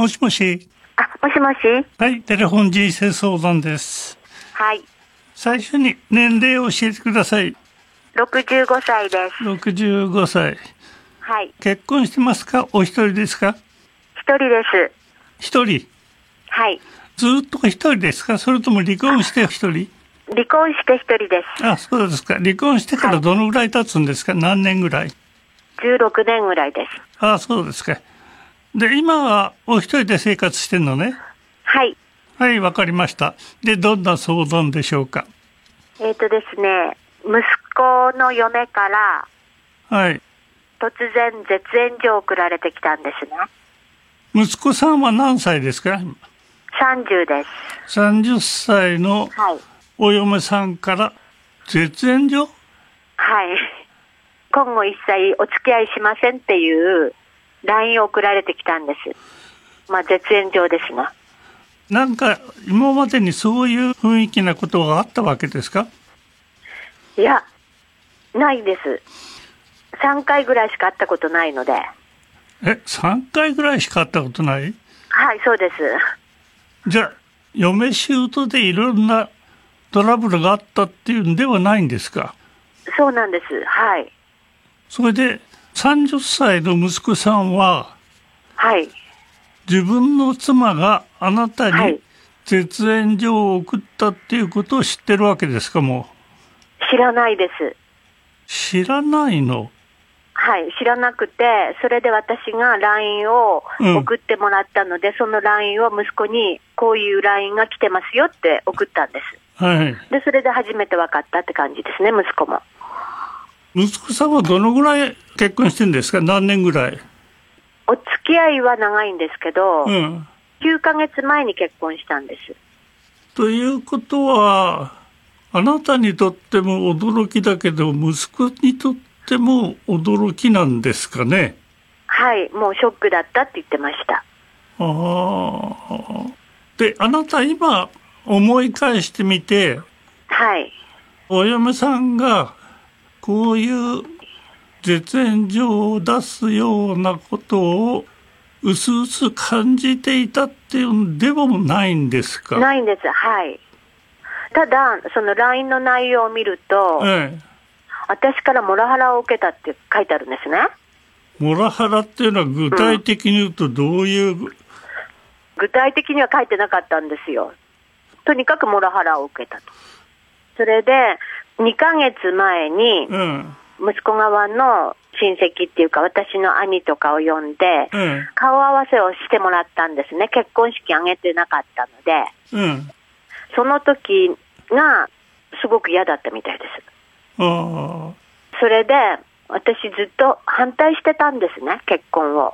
もしもし。 もしもし。 はい、テレフォン人生相談です。 はい。 最初に年齢を教えてください。 65歳です。 65歳。 はい。 結婚してますか？お一人ですか？ 一人です。 一人。 はい。 ずっと一人ですか？それとも離婚して一人？ 離婚して一人です。 あ、そうですか。離婚してからどのぐらい経つんですか？何年ぐらい ？16年ぐらいです。 あ、そうですか。で、今はお一人で生活してんのね。 はい。 はい、わかりました。で、どんな相談でしょうか？ ですね、息子の嫁からはい。 突然絶縁状を送られてきたんですね。 息子さんは何歳ですか ？30です。 ？30歳のはい。 お嫁さんから絶縁状？ はい。今後一切お付き合いしませんっていう LINE を送られてきたんです。絶縁状ですね。 なんか今までにそういう雰囲気なことがあったわけですか？ いや、ないです。3回ぐらいしか会ったことないので。 3回ぐらいしか会ったことない？ はい、そうです。 じゃあ、嫁姑でいろんなトラブルがあったっていうんではないんですか？ そうなんです。はい。 それで30歳の息子さんは、 はい。 自分の妻があなたにはい絶縁状を送ったっていうことを知ってるわけですか？も知らないです。 う知らないの？ はい、知らなくて、それで私が LINE を送ってもらったので、その LINE を息子にこういう LINE が来てますよって送ったんです。 はい。 で、それで初めて分かったって感じですね、息子も。 息子さんはどのぐらい結婚してるんですか？何年ぐらい？ お付き合いは長いんですけど、 うん。 9ヶ月前に結婚したんです。 ということは、あなたにとっても驚きだけど、息子にとっても驚きなんですかね？ はい、もうショックだったって言ってました。 ああ。で、あなた今思い返してみて、 はい。 お嫁さんがこういう絶縁状を出すようなことをうすうす感じていたっていうんでもないんですか？ ないんです。はい。ただ、その LINE の内容を見ると、 ええ。 私からモラハラを受けたって書いてあるんですね。 モラハラっていうのは具体的に言うとどういう、 具体的には書いてなかったんですよ。とにかくモラハラを受けたと。それで2ヶ月前に息子側の親戚っていうか私の兄とかを呼んで顔合わせをしてもらったんですね。結婚式挙げてなかったので、その時がすごく嫌だったみたいです。それで私ずっと反対してたんですね、結婚を。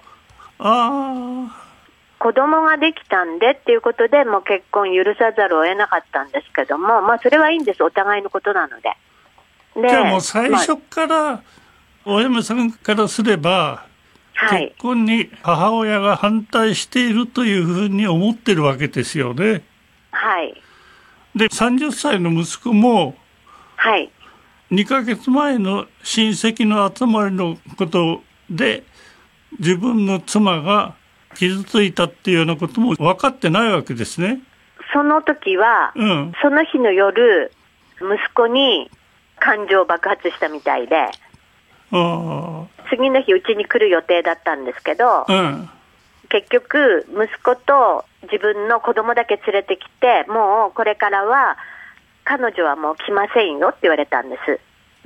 子供ができたんでっていうことでもう結婚許さざるを得なかったんですけども、それはいいんです、お互いのことなので。 じゃあもう最初からお嫁さんからすれば、結婚に母親が反対しているというふうに思ってるわけですよね。 はい。 で、30歳の息子も、 はい。 2ヶ月前の親戚の集まりのことで自分の妻が傷ついたっていうようなことも分かってないわけですね。 その時は、その日の夜息子に感情爆発したみたいで、次の日うちに来る予定だったんですけど、結局息子と自分の子供だけ連れてきて、もうこれからは彼女はもう来ませんよって言われたんです。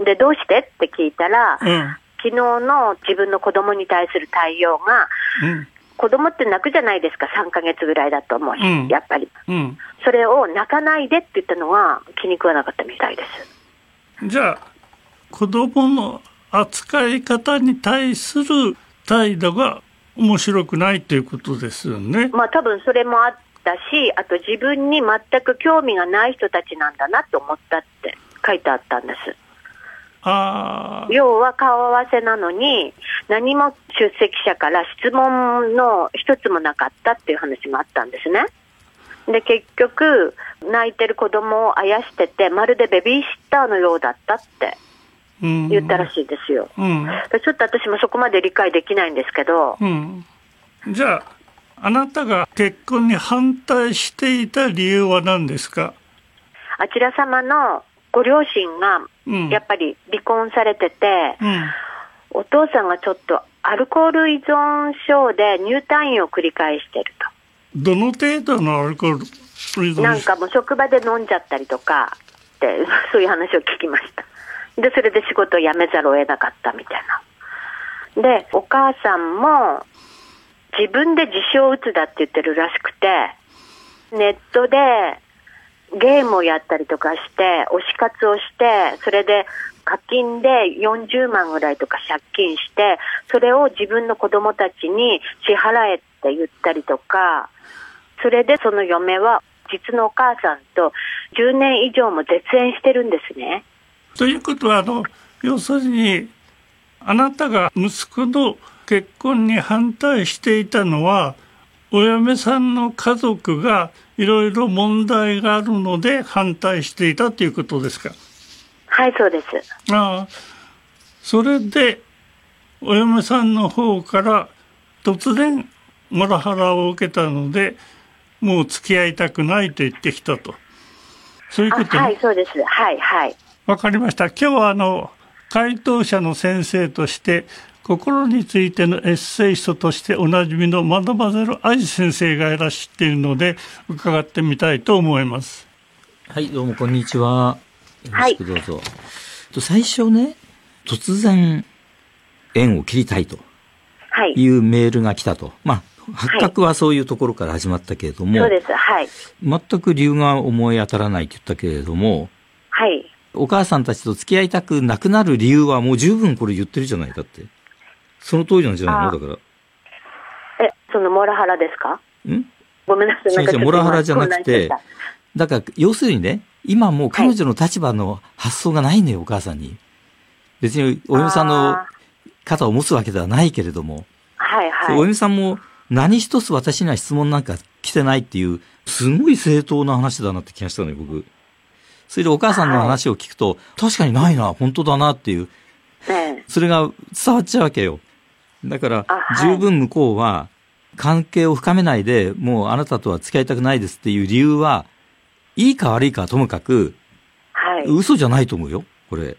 で、どうしてって聞いたら、昨日の自分の子供に対する対応が、子供って泣くじゃないですか、3ヶ月ぐらいだと思うし、やっぱり、それを泣かないでって言ったのが気に食わなかったみたいです。 じゃあ子供の扱い方に対する態度が面白くないということですよね。 多分それもあったし、あと自分に全く興味がない人たちなんだなと思ったって書いてあったんです。要は顔合わせなのに何も出席者から質問の一つもなかったっていう話もあったんですね。で、結局泣いてる子供をあやしてて、まるでベビーシッターのようだったって言ったらしいですよ。ちょっと私もそこまで理解できないんですけど、 じゃああなたが結婚に反対していた理由は何ですか？ あちら様のご両親がやっぱり離婚されてて、お父さんがちょっとアルコール依存症で入退院を繰り返してると。 どの程度のアルコール依存症？ なんかもう職場で飲んじゃったりとかってそういう話を聞きました。でそれで仕事を辞めざるを得なかったみたいな。でお母さんも自分で自傷うつだって言ってるらしくて、ネットでゲームをやったりとかして推し活をして、それで課金で40万ぐらいとか借金して、それを自分の子供たちに支払えって言ったりとか、それでその嫁は実のお母さんと10年以上も絶縁してるんですね。 ということは要するにあなたが息子の結婚に反対していたのは、お嫁さんの家族がいろいろ問題があるので反対していたということですか？ はい、そうです。 それでお嫁さんの方から突然モラハラを受けたので、もう付き合いたくないと言ってきたと。そういうこと？ はい、そうです。はいはい。 わかりました。今日は回答者の先生として心についてのエッセイストとしておなじみのマドマゼル愛先生がいらしているので伺ってみたいと思います。 はい、どうもこんにちは。よろしくどうぞ。はい、最初ね、突然縁を切りたいというメールが来たと。発覚はそういうところから始まったけれども、 そうです。はい。 全く理由が思い当たらないと言ったけれども、 はい。 お母さんたちと付き合いたくなくなる理由はもう十分これ言ってるじゃない。だってその通りなんじゃないの？だからそのモラハラですか？ごめんなさい。 先生、モラハラじゃなくて、だから要するにね、今もう彼女の立場の発想がないのよ、お母さんに。別にお嫁さんの肩を持つわけではないけれども、 はいはい。 お嫁さんも何一つ私には質問なんか来てないっていう、すごい正当な話だなって気がしたのよ、僕。それでお母さんの話を聞くと、確かにないな、本当だなっていう、それが伝わっちゃうわけよ。だから、十分向こうは、関係を深めないで、もうあなたとは付き合いたくないですっていう理由は、いいか悪いかはともかく、嘘じゃないと思うよ、これ。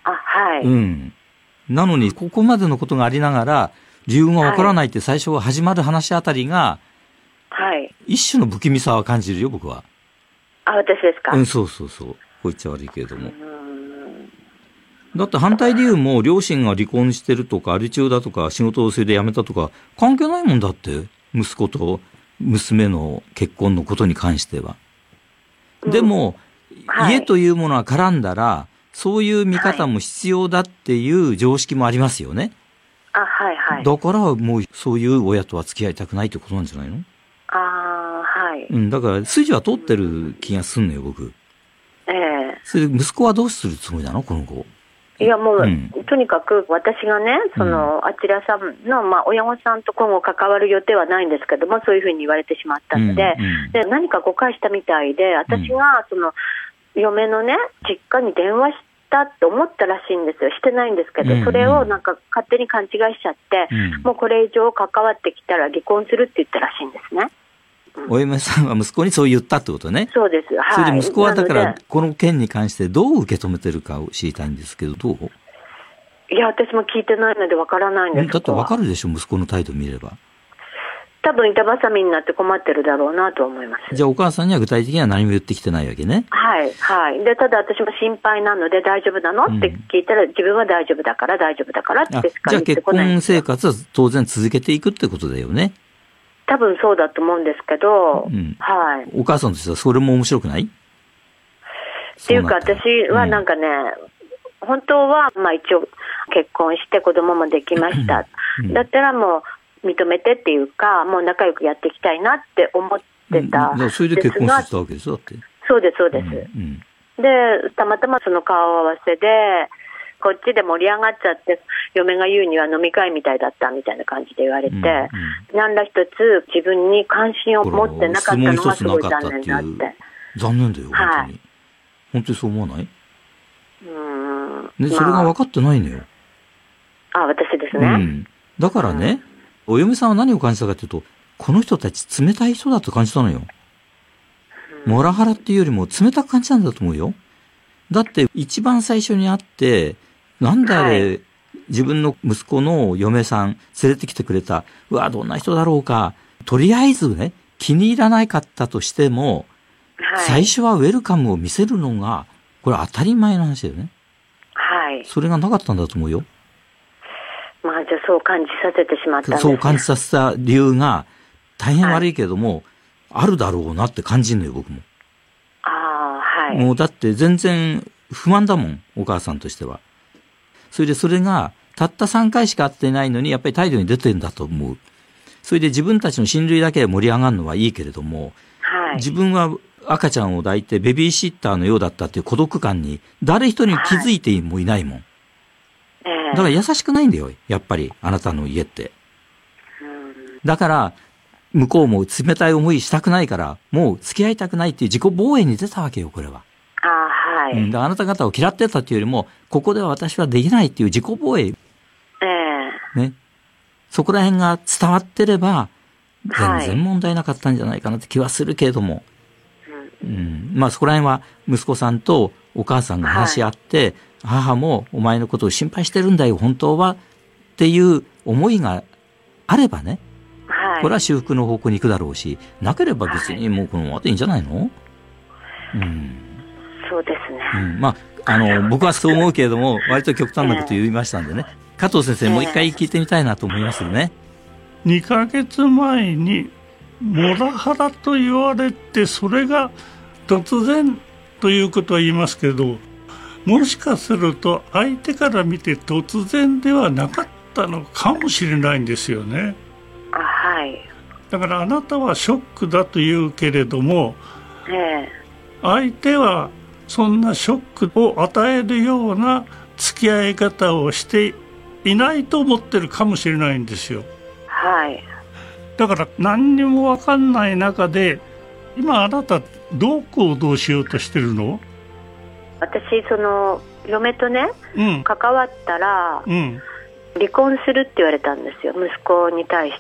なのに、ここまでのことがありながら、理由がわからないって最初は始まる話あたりが、一種の不気味さは感じるよ、僕は。 私ですか？ そうそうそう。こう言っちゃ悪いけれども。だって反対理由も両親が離婚してるとか、アル中だとか、仕事をそれで辞めたとか、関係ないもんだって。息子と娘の結婚のことに関しては。でも、家というものは絡んだら、そういう見方も必要だっていう常識もありますよね。だからもうそういう親とは付き合いたくないってことなんじゃないの？だから筋は通ってる気がすんのよ、僕。それで息子はどうするつもりなの、この子？ いやもう、とにかく私がね、あちらさんの、親御さんと今後関わる予定はないんですけども、そういうふうに言われてしまったので、で何か誤解したみたいで、私が嫁のね、実家に電話したって思ったらしいんですよ。してないんですけど、それをなんか勝手に勘違いしちゃって、もうこれ以上関わってきたら離婚するって言ったらしいんですね。 お嫁さんは息子にそう言ったってことね。 そうです。 それで息子はだからこの件に関してどう受け止めてるかを知りたいんですけど、どう？ いや、私も聞いてないのでわからないんですけど。 だってわかるでしょ、息子の態度見れば。 多分板挟みになって困ってるだろうなと思います。 じゃあお母さんには具体的には何も言ってきてないわけね。 で、ただ私も心配なので大丈夫なのって聞いたら、自分は大丈夫だからってしか言ってこない。 じゃあ結婚生活は当然続けていくってことだよね。 多分そうだと思うんですけど、 お母さんとしてはそれも面白くない？ っていうか私はなんかね、本当は一応結婚して子供もできました。だったらもう認めてっていうか、もう仲良くやっていきたいなって思ってた。 それで結婚したわけですよ、だって。 そうです、そうです。で、たまたまその顔合わせで、こっちで盛り上がっちゃって、嫁が言うには飲み会みたいだったみたいな感じで言われて、何ら一つ自分に関心を持ってなかったのがすごい残念だって。 残念だよ、本当に。本当にそう思わない？それが分かってないのよ。 私ですね。 だからね、お嫁さんは何を感じたかというと、 この人たち冷たい人だと感じたのよ。モラハラっていうよりも冷たく感じたんだと思うよ。だって一番最初に会って、なんであれ、はい、自分の息子の嫁さん連れてきてくれた。うわ、どんな人だろうか。とりあえずね、気に入らなかったとしても、はい、最初はウェルカムを見せるのが、これ当たり前の話だよね。 はい。 それがなかったんだと思うよ。 まあじゃあそう感じさせてしまったんですね。 そう感じさせた理由が、大変悪いけれども、はい、あるだろうなって感じるのよ、僕も。 はい。 もうだって全然不満だもん、お母さんとしては。それでそれが、たった3回しか会ってないのに、やっぱり態度に出てるんだと思う。それで自分たちの親類だけで盛り上がるのはいいけれども、 はい、 自分は赤ちゃんを抱いてベビーシッターのようだったっていう孤独感に、誰一人気づいてもいないもん。だから優しくないんだよ、やっぱり、あなたの家って。だから、向こうも冷たい思いしたくないから、もう付き合いたくないっていう自己防衛に出たわけよ、これは。 はい。 だからあなた方を嫌ってたっていうよりも、ここでは私はできないっていう自己防衛。ね。そこら辺が伝わってれば、全然問題なかったんじゃないかなって気はするけれども。まあそこら辺は息子さんとお母さんが話し合って、母もお前のことを心配してるんだよ、本当は。っていう思いがあればね。これは修復の方向に行くだろうし、なければ別にもうこのままでいいんじゃないの？ そうですね。 まあ、僕はそう思うけれども、割と極端なこと言いましたんでね。加藤先生、もう一回聞いてみたいなと思いますよね。 2ヶ月前にモラハラと言われて、それが突然ということは言いますけど、もしかすると相手から見て突然ではなかったのかもしれないんですよね。 はい。 だからあなたはショックだと言うけれども、相手はそんなショックを与えるような付き合い方をしていないと思ってるかもしれないんですよ。 はい。 だから何にも分かんない中で、今あなたどう行動しようとしてるの？ 私嫁とね、関わったら、離婚するって言われたんですよ、息子に対して。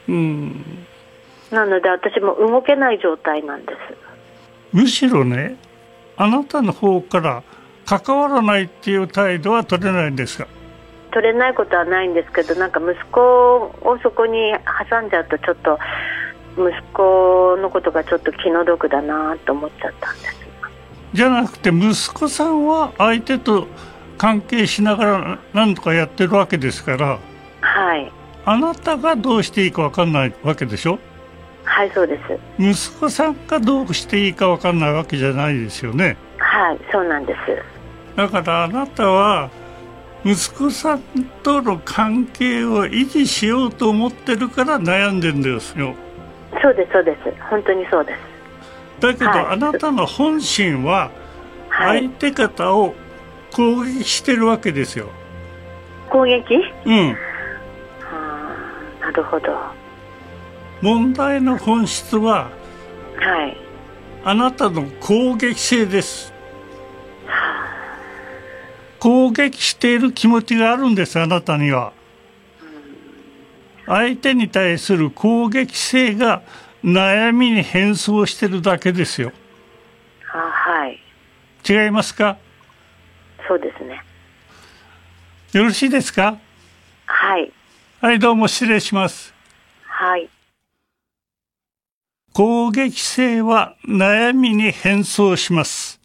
なので私も動けない状態なんです。 むしろね、あなたの方から関わらないっていう態度は取れないんですか？ 取れないことはないんですけど、なんか息子をそこに挟んじゃうと、ちょっと息子のことがちょっと気の毒だなと思っちゃったんです。 じゃなくて、息子さんは相手と関係しながら何とかやってるわけですから、 はい。 あなたがどうしていいか分かんないわけでしょ？ はい、そうです。 息子さんがどうしていいか分かんないわけじゃないですよね。 はい、そうなんです。 だからあなたは息子さんとの関係を維持しようと思ってるから悩んでるんですよ。 そうです、そうです。本当にそうです。 だけど、あなたの本心は相手方を攻撃してるわけですよ。 攻撃？なるほど。 問題の本質は、あなたの攻撃性です。攻撃している気持ちがあるんです、あなたには。相手に対する攻撃性が悩みに変装してるだけですよ。 はい。 違いますか？ そうですね。 よろしいですか？ はい。 はい、どうも失礼します。 はい。 攻撃性は悩みに変装します。